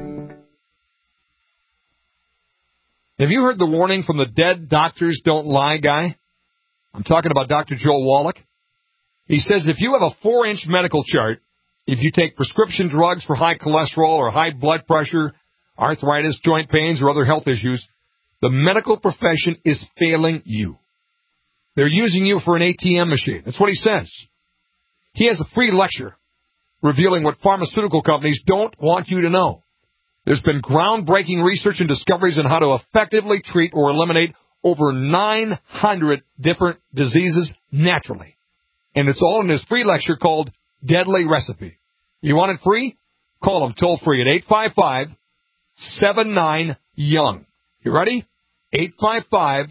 Have you heard the warning from the dead doctors don't lie guy? I'm talking about Doctor Joel Wallach. He says if you have a four-inch medical chart If you take prescription drugs for high cholesterol or high blood pressure, arthritis, joint pains, or other health issues, the medical profession is failing you. They're using you for an A T M machine. That's what he says. He has a free lecture revealing what pharmaceutical companies don't want you to know. There's been groundbreaking research and discoveries on how to effectively treat or eliminate over nine hundred different diseases naturally. And it's all in his free lecture called Deadly Recipe. You want it free? Call him toll free at eight five five, seven nine, young. You ready? eight five five,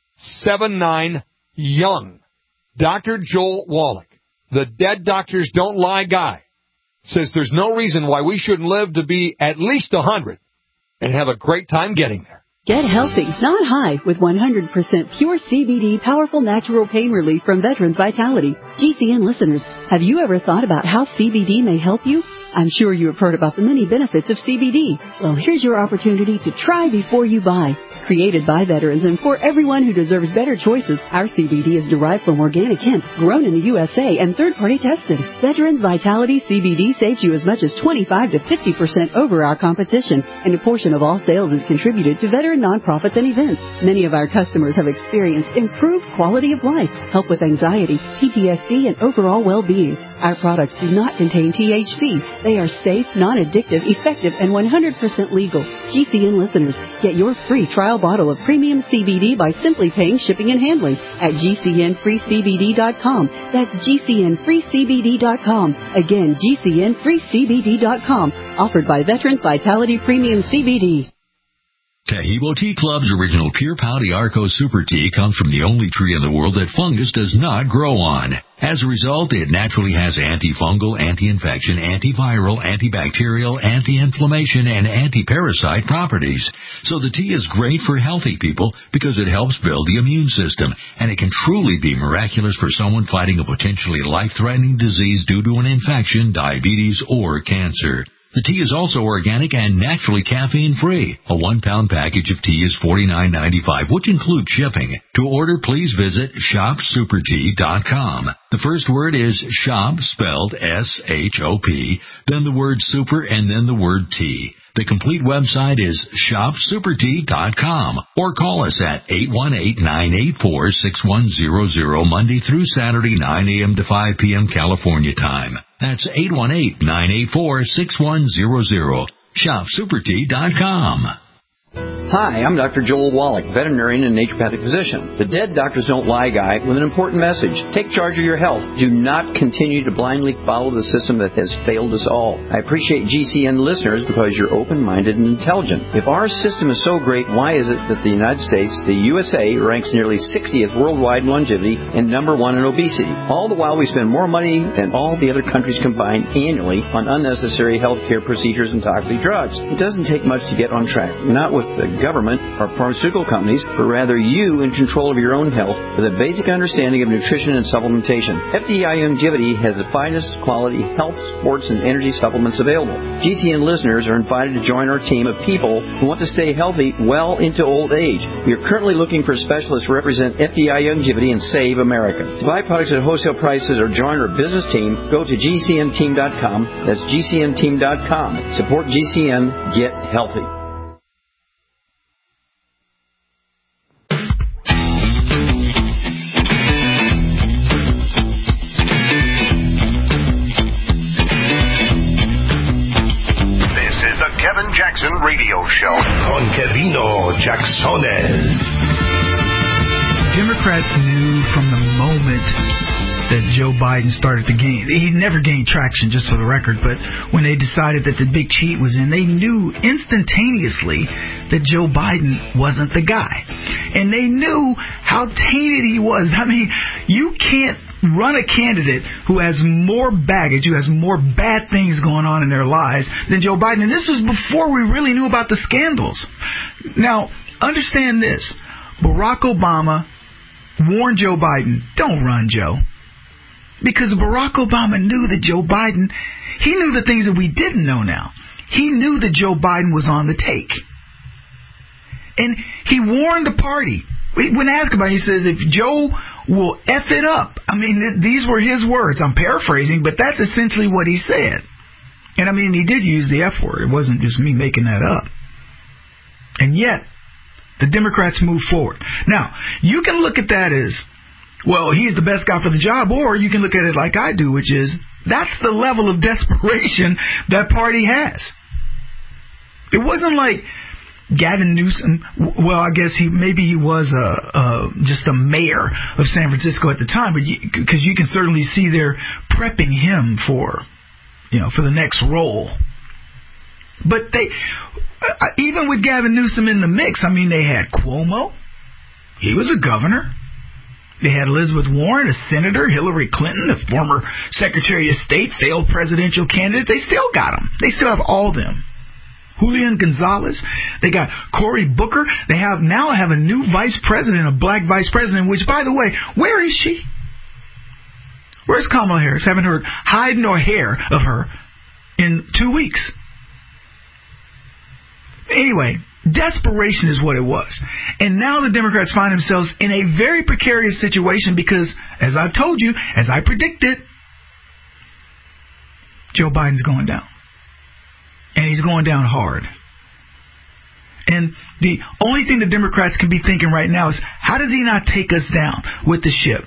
seven nine, young. Doctor Joel Wallach, the Dead Doctors Don't Lie guy, says there's no reason why we shouldn't live to be at least one hundred and have a great time getting there. Get healthy, not high, with one hundred percent pure C B D powerful natural pain relief from Veterans Vitality. G C N listeners, have you ever thought about how C B D may help you? I'm sure you have heard about the many benefits of C B D. Well, here's your opportunity to try before you buy. Created by veterans and for everyone who deserves better choices, our C B D is derived from organic hemp, grown in the U S A and third-party tested. Veterans Vitality C B D saves you as much as twenty-five to fifty percent over our competition, and a portion of all sales is contributed to veteran nonprofits and events. Many of our customers have experienced improved quality of life, help with anxiety, P T S D, and overall well-being. Our products do not contain T H C. They are safe, non-addictive, effective, and one hundred percent legal. G C N listeners, get your free trial bottle of premium C B D by simply paying shipping and handling at G C N free C B D dot com. That's G C N free C B D dot com. Again, G C N free C B D dot com. Offered by Veterans Vitality Premium C B D. Tahibo Tea Club's original Pure Pouty Arco Super Tea comes from the only tree in the world that fungus does not grow on. As a result, it naturally has antifungal, anti-infection, antiviral, antibacterial, anti-inflammation, and anti-parasite properties. So the tea is great for healthy people because it helps build the immune system, and it can truly be miraculous for someone fighting a potentially life-threatening disease due to an infection, diabetes, or cancer. The tea is also organic and naturally caffeine-free. A one-pound package of tea is forty-nine ninety-five, which includes shipping. To order, please visit shop super tea dot com. The first word is shop, spelled S H O P, then the word super, and then the word tea. The complete website is shop super tea dot com, or call us at eight one eight, nine eight four, six one zero zero Monday through Saturday, nine a.m. to five p.m. California time. That's eight one eight, nine eight four, six one zero zero. shop super tea dot com. Hi, I'm Doctor Joel Wallach, veterinarian and naturopathic physician. The Dead Doctors Don't Lie guy with an important message. Take charge of your health. Do not continue to blindly follow the system that has failed us all. I appreciate G C N listeners because you're open-minded and intelligent. If our system is so great, why is it that the United States, the U S A, ranks nearly sixtieth worldwide in longevity and number one in obesity? All the while we spend more money than all the other countries combined annually on unnecessary health care procedures and toxic drugs. It doesn't take much to get on track. Not with the government or pharmaceutical companies, but rather you in control of your own health with a basic understanding of nutrition and supplementation. F D I Longevity has the finest quality health, sports, and energy supplements available. G C N listeners are invited to join our team of people who want to stay healthy well into old age. We are currently looking for specialists to represent F D I Longevity and Save America. To buy products at wholesale prices or join our business team, go to G C N team dot com. That's G C N team dot com. Support G C N. Get healthy. Kevin Jackson Radio Show. Con Kevino Jacksones. Democrats knew from the moment that Joe Biden started to gain, he never gained traction, just for the record, but when they decided that the big cheat was in, they knew instantaneously that Joe Biden wasn't the guy. And they knew how tainted he was. I mean, you can't run a candidate who has more baggage, who has more bad things going on in their lives than Joe Biden. And this was before we really knew about the scandals. Now, understand this. Barack Obama warned Joe Biden, don't run, Joe. Because Barack Obama knew that Joe Biden, he knew the things that we didn't know now. He knew that Joe Biden was on the take. And he warned the party when asked about it, he says, if Joe will F it up. I mean, th- these were his words. I'm paraphrasing, but that's essentially what he said. And I mean, he did use the F word. It wasn't just me making that up. And yet, the Democrats move forward. Now, you can look at that as, well, he's the best guy for the job, or you can look at it like I do, which is, that's the level of desperation that party has. It wasn't like Gavin Newsom, well, I guess he maybe he was a, a, just a mayor of San Francisco at the time, but because you, you can certainly see they're prepping him for, you know, for the next role. But they, uh, even with Gavin Newsom in the mix, I mean, they had Cuomo. He was a governor. They had Elizabeth Warren, a senator, Hillary Clinton, a former Secretary of State, failed presidential candidate. They still got them. They still have all of them. Julian Gonzalez. They got Cory Booker. They have now have a new vice president, a black vice president, which, by the way, where is she? Where's Kamala Harris? Haven't heard hide nor hair of her in two weeks. Anyway, desperation is what it was. And now the Democrats find themselves in a very precarious situation because, as I've told you, as I predicted, Joe Biden's going down. And he's going down hard. And the only thing the Democrats can be thinking right now is, how does he not take us down with the ship?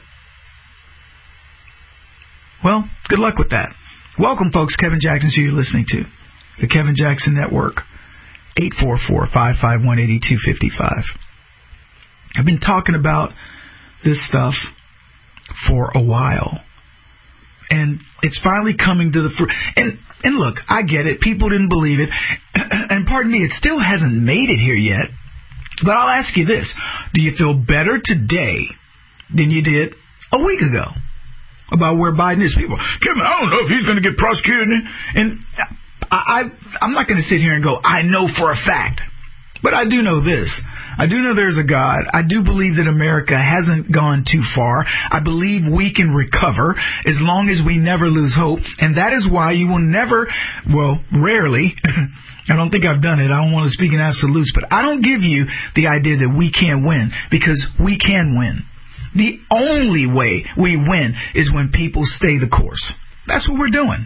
Well, good luck with that. Welcome, folks. Kevin Jackson, who you're listening to. The Kevin Jackson Network. eight four four, five five one, eight two five five. I've been talking about this stuff for a while. And it's finally coming to the fruit. And, and look, I get it. People didn't believe it. And pardon me, it still hasn't made it here yet. But I'll ask you this. Do you feel better today than you did a week ago about where Biden is? People, Kevin, I don't know if he's going to get prosecuted. And I, I, I'm not going to sit here and go, I know for a fact. But I do know this. I do know there's a God. I do believe that America hasn't gone too far. I believe we can recover as long as we never lose hope. And that is why you will never, well, rarely, I don't think I've done it. I don't want to speak in absolutes, but I don't give you the idea that we can't win, because we can win. The only way we win is when people stay the course. That's what we're doing.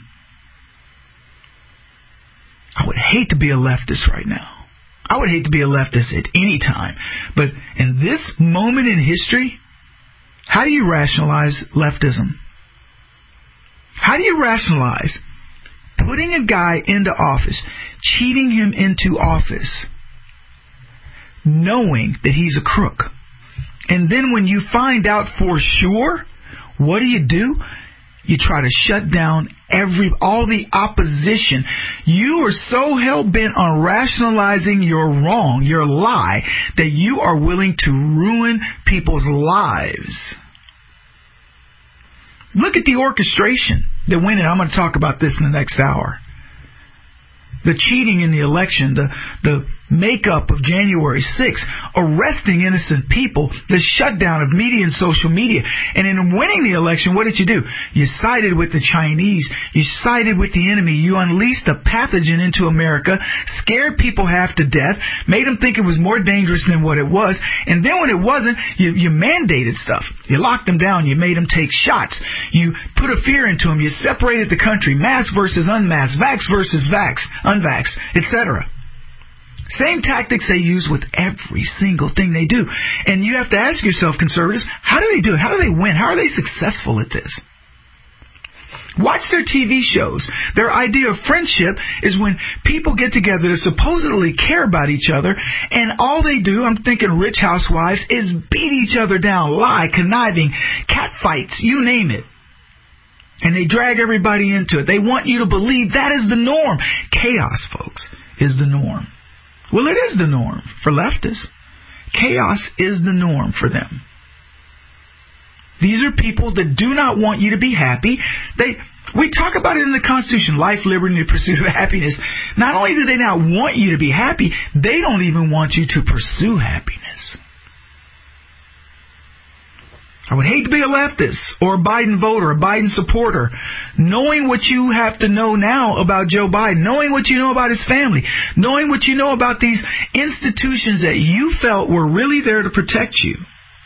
I would hate to be a leftist right now. I would hate to be a leftist at any time. But in this moment in history, how do you rationalize leftism? How do you rationalize putting a guy into office, cheating him into office, knowing that he's a crook? And then when you find out for sure, what do you do? You try to shut down every all the opposition. You are so hell-bent on rationalizing your wrong, your lie, that you are willing to ruin people's lives. Look at the orchestration that went in. I'm going to talk about this in the next hour. The cheating in the election, the, the makeup of January sixth, arresting innocent people, the shutdown of media and social media. And in winning the election, what did you do? You sided with the Chinese. You sided with the enemy. You unleashed a pathogen into America, scared people half to death, made them think it was more dangerous than what it was. And then when it wasn't, you, you mandated stuff. You locked them down. You made them take shots. You put a fear into them. You separated the country. Mask versus unmasked. Vax versus vax. Unvaxxed, et cetera. Same tactics they use with every single thing they do. And you have to ask yourself, conservatives, how do they do it? How do they win? How are they successful at this? Watch their T V shows. Their idea of friendship is when people get together to supposedly care about each other, and all they do, I'm thinking Rich Housewives, is beat each other down, lie, conniving, cat fights, you name it. And they drag everybody into it. They want you to believe that is the norm. Chaos, folks, is the norm. Well, it is the norm for leftists. Chaos is the norm for them. These are people that do not want you to be happy. They, we talk about it in the Constitution, life, liberty, and the pursuit of happiness. Not only do they not want you to be happy, they don't even want you to pursue happiness. I would hate to be a leftist or a Biden voter, a Biden supporter, knowing what you have to know now about Joe Biden, knowing what you know about his family, knowing what you know about these institutions that you felt were really there to protect you.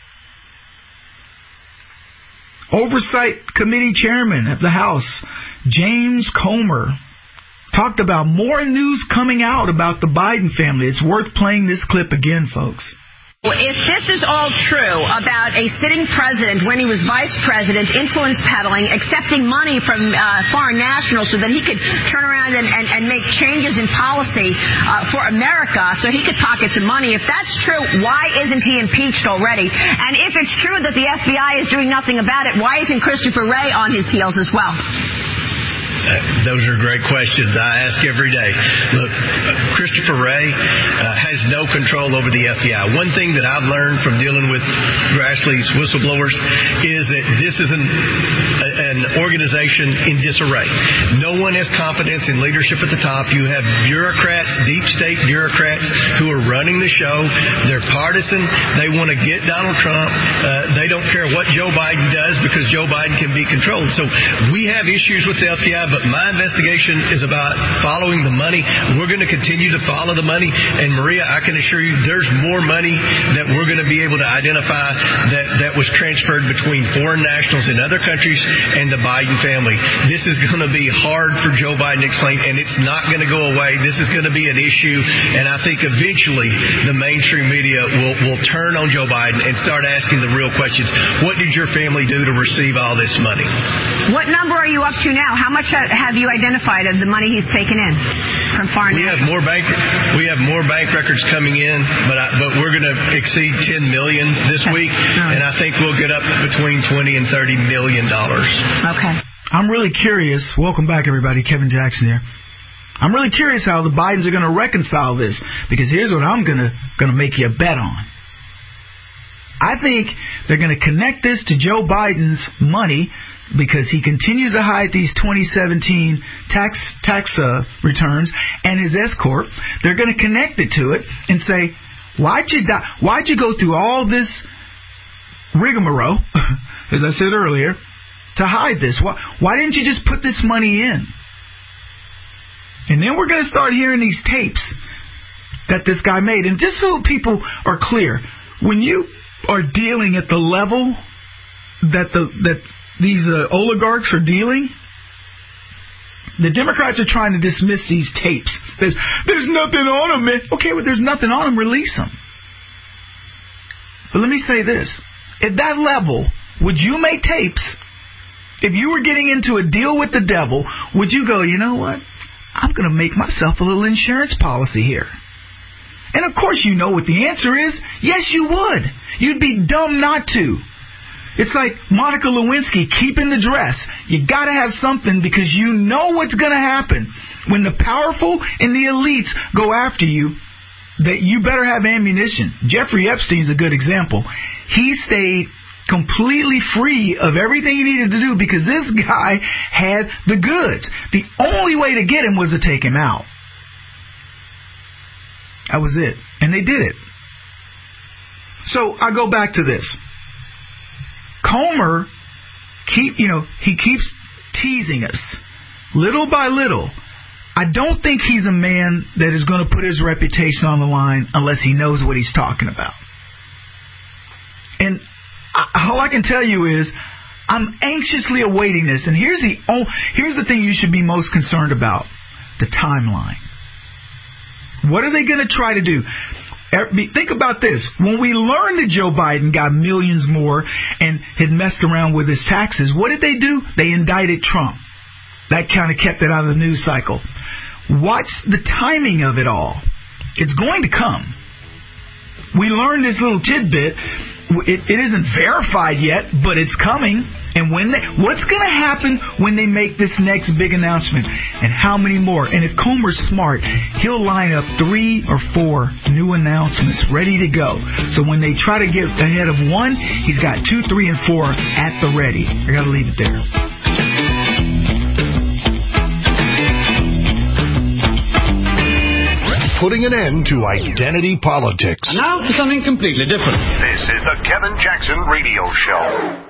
Oversight Committee Chairman of the House, James Comer, talked about more news coming out about the Biden family. It's worth playing this clip again, folks. If this is all true about a sitting president when he was vice president, influence peddling, accepting money from uh, foreign nationals so that he could turn around and, and, and make changes in policy uh, for America so he could pocket the money, if that's true, why isn't he impeached already? And if it's true that the F B I is doing nothing about it, why isn't Christopher Wray on his heels as well? Uh, those are great questions I ask every day. Look, uh, Christopher Wray uh, has no control over the F B I. One thing that I've learned from dealing with Grassley's whistleblowers is that this is an, a, an organization in disarray. No one has confidence in leadership at the top. You have bureaucrats, deep state bureaucrats, who are running the show. They're partisan. They want to get Donald Trump. Uh, they don't care what Joe Biden does because Joe Biden can be controlled. So we have issues with the F B I, but my investigation is about following the money. We're going to continue to follow the money. And, Maria, I can assure you there's more money that we're going to be able to identify that, that was transferred between foreign nationals in other countries and the Biden family. This is going to be hard for Joe Biden to explain, and it's not going to go away. This is going to be an issue, and I think eventually the mainstream media will, will turn on Joe Biden and start asking the real questions. What did your family do to receive all this money? What number are you up to now? How much have you identified of the money he's taken in from foreign we nationals? have more bank we have more bank records coming in, but I, but we're going to exceed ten million this okay. week, right. and I think we'll get up between twenty and thirty million dollars. Okay. I'm really curious. Welcome back, everybody. Kevin Jackson here. I'm really curious how the Bidens are going to reconcile this, because here's what I'm going to going to make you a bet on. I think they're going to connect this to Joe Biden's money, because he continues to hide these twenty seventeen tax tax uh, returns and his S corp. They're going to connect it to it and say, why'd you die? Why'd you go through all this rigmarole, as I said earlier, to hide this? Why, why didn't you just put this money in? And then we're going to start hearing these tapes that this guy made. And just so people are clear, when you are dealing at the level that the that these uh, oligarchs are dealing, the Democrats are trying to dismiss these tapes. There's, there's nothing on them, man. Okay, well, there's nothing on them. Release them. But let me say this. At that level, would you make tapes? If you were getting into a deal with the devil, would you go, you know what? I'm going to make myself a little insurance policy here. And of course you know what the answer is. Yes, you would. You'd be dumb not to. It's like Monica Lewinsky keeping the dress. You got to have something, because you know what's going to happen. When the powerful and the elites go after you, that you better have ammunition. Jeffrey Epstein's a good example. He stayed completely free of everything he needed to do because this guy had the goods. The only way to get him was to take him out. That was it. And they did it. So I go back to this. Comer, keep you know, he keeps teasing us little by little. I don't think he's a man that is going to put his reputation on the line unless he knows what he's talking about. And I, all I can tell you is I'm anxiously awaiting this. And here's the oh, here's the thing you should be most concerned about: the timeline. What are they going to try to do? Think about this. When we learned that Joe Biden got millions more and had messed around with his taxes, what did they do? They indicted Trump. That kind of kept it out of the news cycle. Watch the timing of it all. It's going to come. We learned this little tidbit. It, it isn't verified yet, but it's coming. And when they, what's going to happen when they make this next big announcement? And how many more? And if Comer's smart, he'll line up three or four new announcements ready to go. So when they try to get ahead of one, he's got two, three, and four at the ready. I got to leave it there. putting an end to identity politics. And now to something completely different. This is the Kevin Jackson Radio Show.